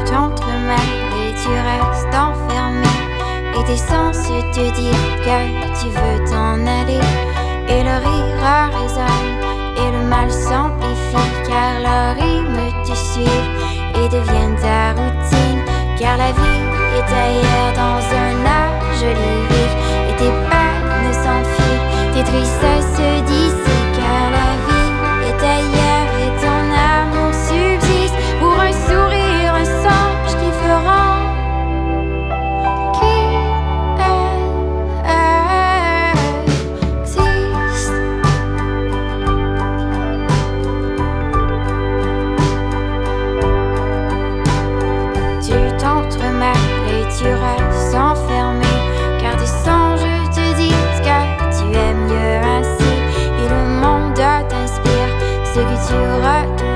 t'entremêles et tu restes enfermé. Et tes sens te disent que tu veux t'en aller. Et le rire résonne et le mal s'amplifie, car leurs rythmes te suivent et deviennent ta routine. Car la vie est ailleurs dans un âge lyrique, et tes peines s'enfuient, tes tristesses se dissipent. Car la vie est ailleurs et ton amour subsiste pour un sourire, un songe qui fera tu restes enfermé, car tes songes te disent que tu es mieux ainsi. Et le monde t'inspire ce que tu retournes.